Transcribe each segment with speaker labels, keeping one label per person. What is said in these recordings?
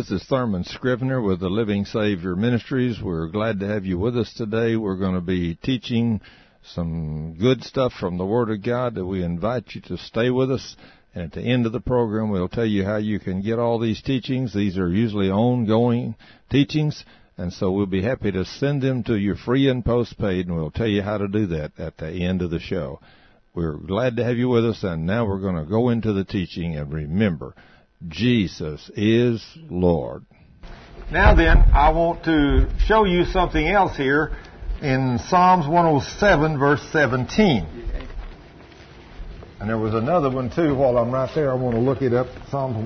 Speaker 1: This is Thurman Scrivener with the Living Savior Ministries. We're glad to have you with us today. We're going to be teaching some good stuff from the Word of God that we invite you to stay with us. And at the end of the program, we'll tell you how you can get all these teachings. These are usually ongoing teachings, and so we'll be happy to send them to you free and postpaid, and we'll tell you how to do that at the end of the show. We're glad to have you with us, and now we're going to go into the teaching. And remember, Jesus is Lord.
Speaker 2: Now then, I want to show you something else here in Psalms 107, verse 17. And there was another one, too, while I'm right there. I want to look it up. Psalms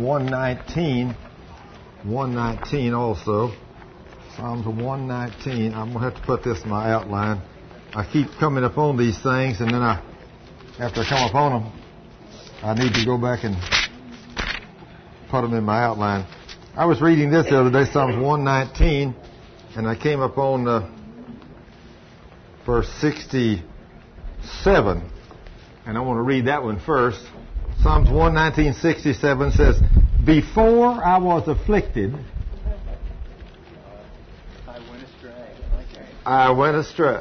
Speaker 2: 119 also. Psalms 119. I'm going to have to put this in my outline. I keep coming upon these things, and then after I come upon them, I need to go back and put them in my outline. I was reading this the other day, Psalms 119, and I came upon verse 67, and I want to read that one first. Psalms 119:67 says, "Before I was afflicted, I went astray.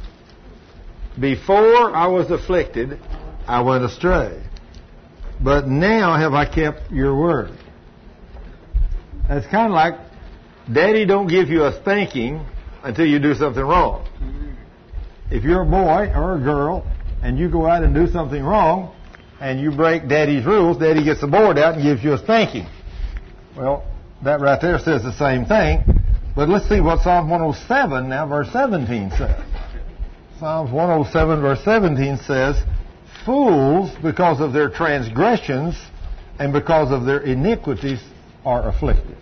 Speaker 2: Before I was afflicted, I went astray. But now have I kept your word." That's kind of like, Daddy don't give you a spanking until you do something wrong. If you're a boy or a girl and you go out and do something wrong and you break Daddy's rules, Daddy gets the board out and gives you a spanking. Well, that right there says the same thing. But let's see what Psalm 107 now, verse 17 says. Psalms 107, verse 17 says, "Fools, because of their transgressions and because of their iniquities, are afflicted."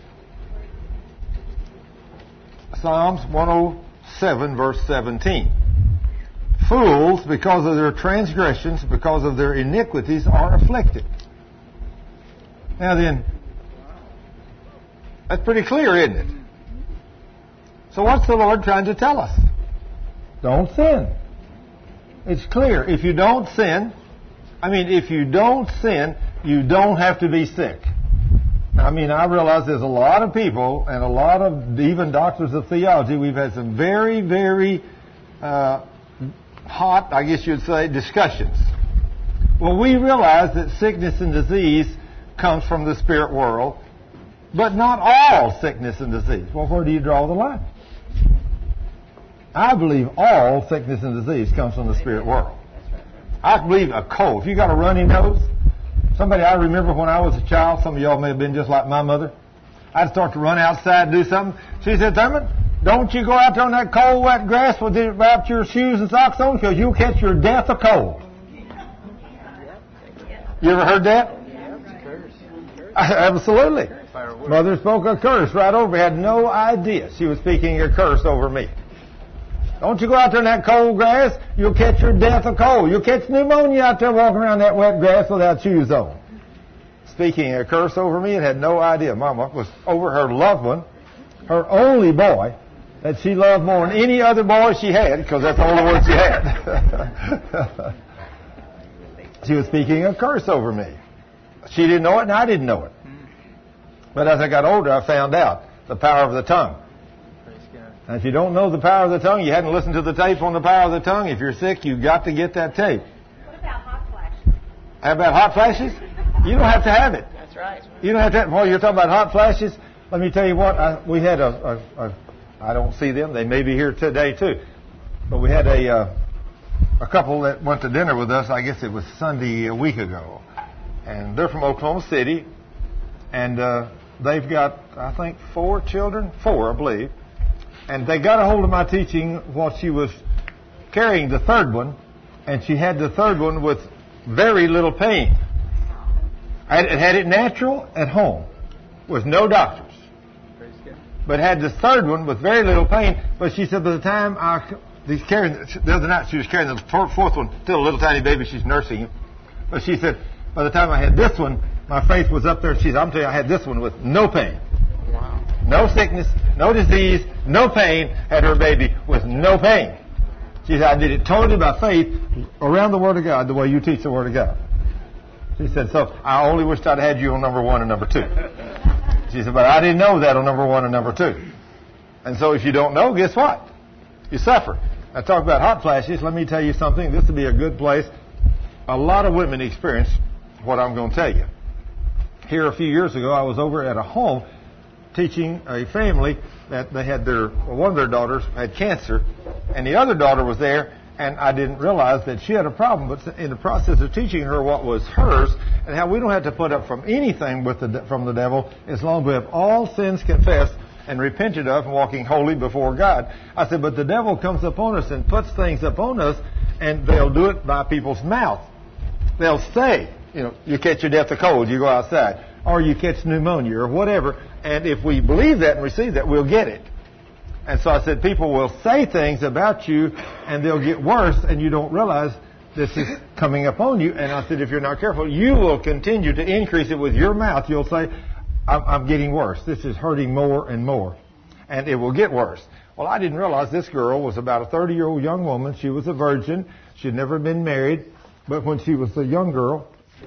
Speaker 2: Psalms 107, verse 17. "Fools, because of their transgressions, because of their iniquities, are afflicted." Now then, that's pretty clear, isn't it? So what's the Lord trying to tell us? Don't sin. It's clear. If you don't sin, you don't have to be sick. I realize there's a lot of people and a lot of even doctors of theology. We've had some very, very hot, I guess you'd say, discussions. Well, we realize that sickness and disease comes from the spirit world, but not all sickness and disease. Well, where do you draw the line? I believe all sickness and disease comes from the spirit world. I believe a cold. If you got a runny nose, I remember when I was a child, some of y'all may have been just like my mother, I'd start to run outside and do something. She said, "Thurman, don't you go out there on that cold, wet grass without your shoes and socks on, because you'll catch your death of cold." You ever heard that? Absolutely. Mother spoke a curse right over me. I had no idea she was speaking a curse over me. "Don't you go out there in that cold grass, you'll catch your death of cold. You'll catch pneumonia out there walking around that wet grass without shoes on." Speaking a curse over me and had no idea. Mama was over her loved one, her only boy, that she loved more than any other boy she had, because that's the only one she had. She was speaking a curse over me. She didn't know it and I didn't know it. But as I got older, I found out the power of the tongue. And if you don't know the power of the tongue, you hadn't listened to the tape on the power of the tongue, if you're sick, you've got to get that tape.
Speaker 3: What about hot flashes?
Speaker 2: How about hot flashes? You don't have to have it.
Speaker 3: That's right.
Speaker 2: You don't have to have it. Well, you're talking about hot flashes. Let me tell you what, we had I don't see them. They may be here today, too. But we had a couple that went to dinner with us. I guess it was Sunday a week ago. And they're from Oklahoma City. And they've got, I think, 4 children. 4, I believe. And they got a hold of my teaching while she was carrying the third one. And she had the third one with very little pain. Had it natural at home with no doctors. But had the third one with very little pain. But she said by the time the other night she was carrying the fourth one, still a little tiny baby, she's nursing him. But she said, by the time I had this one, my faith was up there. She said, I'm telling you, I had this one with no pain.
Speaker 3: Wow.
Speaker 2: No sickness, no disease, no pain. Had her baby with no pain. She said, I did it totally by faith around the Word of God, the way you teach the Word of God. She said, so I only wished I'd had you on number 1 and number 2. She said, but I didn't know that on number 1 and number 2. And so if you don't know, guess what? You suffer. I talk about hot flashes. Let me tell you something. This would be a good place. A lot of women experience what I'm going to tell you. Here a few years ago, I was over at a home teaching a family that they had one of their daughters had cancer, and the other daughter was there, and I didn't realize that she had a problem. But in the process of teaching her what was hers and how we don't have to put up from anything from the devil as long as we have all sins confessed and repented of and walking holy before God. I said, but the devil comes upon us and puts things upon us, and they'll do it by people's mouth. They'll say, you catch your death of cold, you go outside, or you catch pneumonia or whatever. And if we believe that and receive that, we'll get it. And so I said, people will say things about you, and they'll get worse, and you don't realize this is coming upon you. And I said, if you're not careful, you will continue to increase it with your mouth. You'll say, I'm getting worse. This is hurting more and more. And it will get worse. Well, I didn't realize this girl was about a 30-year-old young woman. She was a virgin. She'd never been married. But when she was a young girl,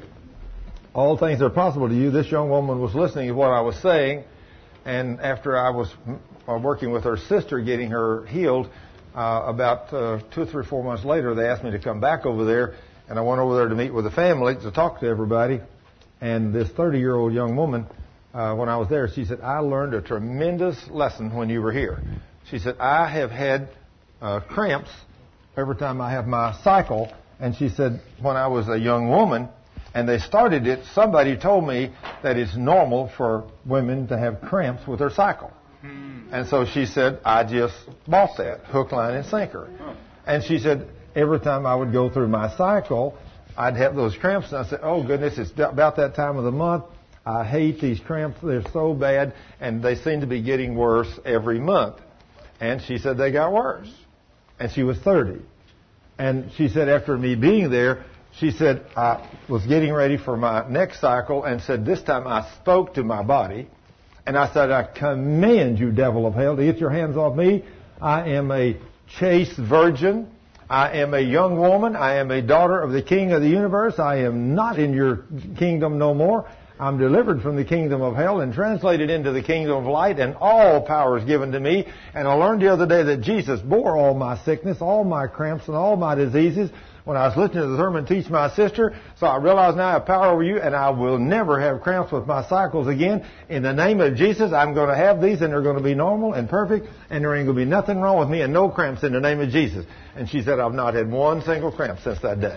Speaker 2: all things are possible to you. This young woman was listening to what I was saying. And after I was working with her sister, getting her healed, about 2, 3, 4 months later, they asked me to come back over there. And I went over there to meet with the family, to talk to everybody. And this 30-year-old young woman, when I was there, she said, I learned a tremendous lesson when you were here. She said, I have had cramps every time I have my cycle. And she said, when I was a young woman, and they started it, somebody told me that it's normal for women to have cramps with their cycle. And so she said, I just bought that, hook, line, and sinker. And she said, every time I would go through my cycle, I'd have those cramps. And I said, oh, goodness, it's about that time of the month. I hate these cramps. They're so bad, and they seem to be getting worse every month. And she said they got worse. And she was 30. And she said after me being there, she said, I was getting ready for my next cycle and said, this time I spoke to my body. And I said, I command you, devil of hell, to get your hands off me. I am a chaste virgin. I am a young woman. I am a daughter of the King of the universe. I am not in your kingdom no more. I'm delivered from the kingdom of hell and translated into the kingdom of light, and all power is given to me. And I learned the other day that Jesus bore all my sickness, all my cramps, and all my diseases when I was listening to the sermon teach my sister. So I realize now I have power over you, and I will never have cramps with my cycles again. In the name of Jesus, I'm going to have these, and they're going to be normal and perfect, and there ain't going to be nothing wrong with me, and no cramps in the name of Jesus. And she said, I've not had one single cramp since that day.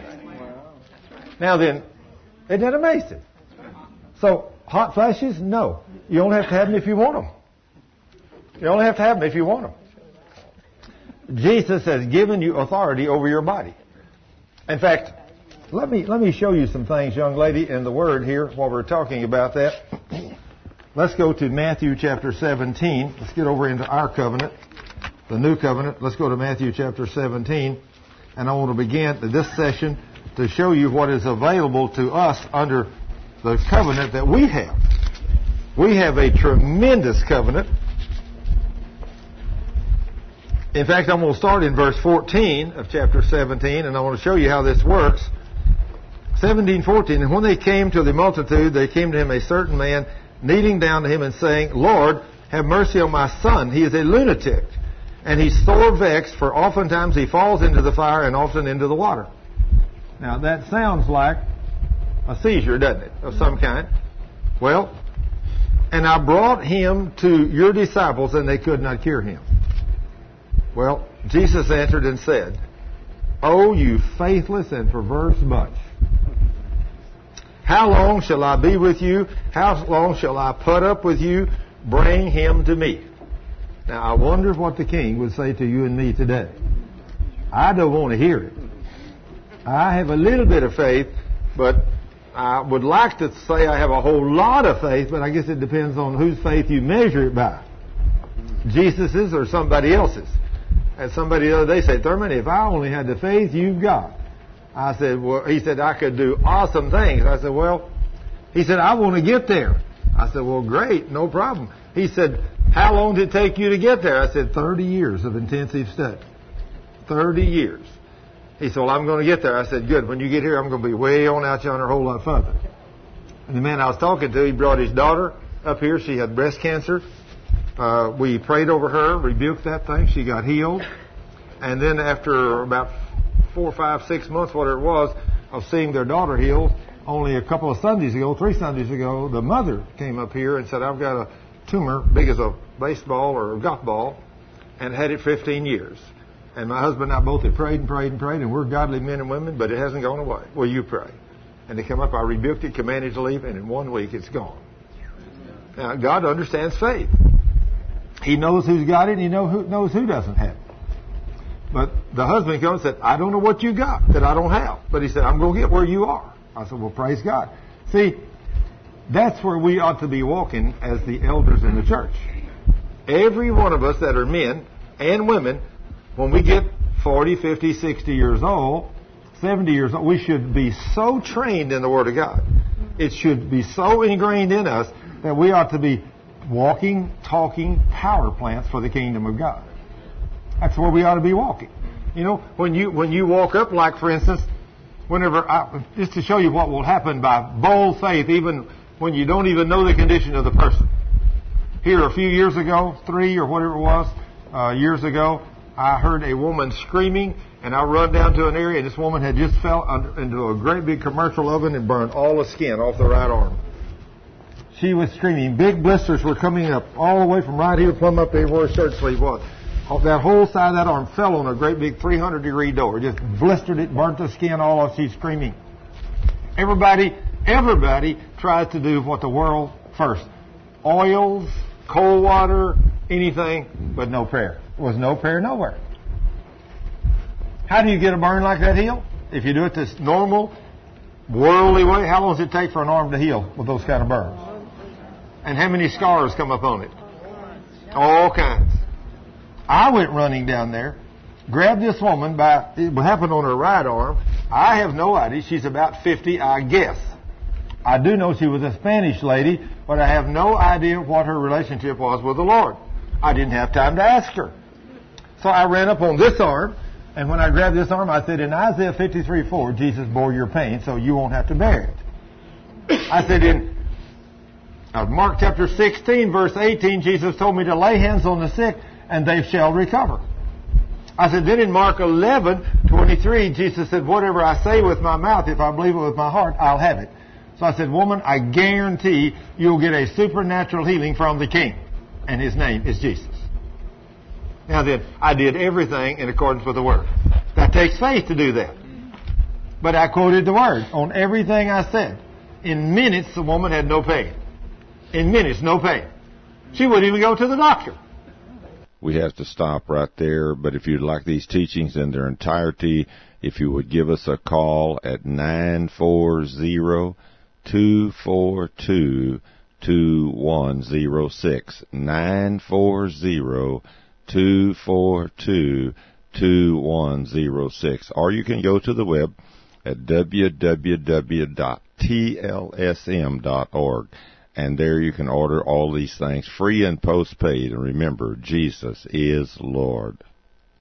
Speaker 2: Now then, isn't that amazing? So, hot flashes? No. You don't have to have them if you want them. You only have to have them if you want them. Jesus has given you authority over your body. In fact, let me show you some things, young lady, in the Word here while we're talking about that. Let's go to Matthew chapter 17. Let's get over into our covenant, the new covenant. Let's go to Matthew chapter 17. And I want to begin this session to show you what is available to us under the covenant that we have. We have a tremendous covenant. In fact, I'm going to start in verse 14 of chapter 17, and I want to show you how this works. 17:14, and when they came to the multitude, they came to him a certain man, kneeling down to him and saying, Lord, have mercy on my son. He is a lunatic, and he's sore vexed, for oftentimes he falls into the fire and often into the water. Now, that sounds like a seizure, doesn't it, of some kind? Well, and I brought him to your disciples, and they could not cure him. Well, Jesus answered and said, O you faithless and perverse bunch, how long shall I be with you? How long shall I put up with you? Bring him to me. Now, I wonder what the king would say to you and me today. I don't want to hear it. I have a little bit of faith, but I would like to say I have a whole lot of faith, but I guess it depends on whose faith you measure it by. Jesus's or somebody else's. And somebody the other day said, Thurman, if I only had the faith you've got. I said, well, he said, I could do awesome things. I said, well, he said, I want to get there. I said, well, great, no problem. He said, how long did it take you to get there? I said, 30 years of intensive study. 30 years. He said, well, I'm going to get there. I said, good. When you get here, I'm going to be way on out yonder a whole lot further. And the man I was talking to, he brought his daughter up here. She had breast cancer. We prayed over her, rebuked that thing. She got healed. And then after about 4, 5, 6 months, whatever it was, of seeing their daughter healed, only a couple of Sundays ago, 3 Sundays ago, the mother came up here and said, I've got a tumor big as a baseball or a golf ball, and had it 15 years. And my husband and I both had prayed and prayed and prayed, and we're godly men and women, but it hasn't gone away. Will you pray? And they come up, I rebuked it, commanded to leave, and in 1 week it's gone. Now, God understands faith. He knows who's got it, and He knows who doesn't have it. But the husband comes and said, I don't know what you got that I don't have. But he said, I'm going to get where you are. I said, well, praise God. See, that's where we ought to be walking as the elders in the church. Every one of us that are men and women, when we get 40, 50, 60 years old, 70 years old, we should be so trained in the Word of God. It should be so ingrained in us that we ought to be walking, talking power plants for the kingdom of God. That's where we ought to be walking. You know, when you walk up, like for instance, just to show you what will happen by bold faith, even when you don't even know the condition of the person. Here a few years ago, 3 or whatever it was, years ago, I heard a woman screaming, and I run down to an area, and this woman had just fell into a great big commercial oven and burned all the skin off the right arm. She was screaming. Big blisters were coming up all the way from right here, plumb up there where her shirt sleeve was. That whole side of that arm fell on a great big 300-degree door. Just blistered it, burnt the skin all off. She's screaming. Everybody tries to do what the world first. Oils, cold water, anything, but no prayer. There was no prayer nowhere. How do you get a burn like that healed? If you do it this normal, worldly way, how long does it take for an arm to heal with those kind of burns? And how many scars come up on it? All kinds. I went running down there, grabbed this woman it happened on her right arm. I have no idea. She's about 50, I guess. I do know she was a Spanish lady, but I have no idea what her relationship was with the Lord. I didn't have time to ask her. So I ran up on this arm, and when I grabbed this arm, I said, in Isaiah 53:4, Jesus bore your pain, so you won't have to bear it. I said, in Mark chapter 16, verse 18, Jesus told me to lay hands on the sick, and they shall recover. I said, then in Mark 11:23, Jesus said, whatever I say with my mouth, if I believe it with my heart, I'll have it. So I said, woman, I guarantee you'll get a supernatural healing from the King. And His name is Jesus. Now then, I did everything in accordance with the Word. That takes faith to do that. But I quoted the Word on everything I said. In minutes, the woman had no pain. In minutes, no pain. She wouldn't even go to the doctor.
Speaker 1: We have to stop right there, but if you'd like these teachings in their entirety, if you would give us a call at 940-242-2106, 940-242-2106, or you can go to the web at www.tlsm.org. And there you can order all these things free and postpaid. And remember, Jesus is Lord.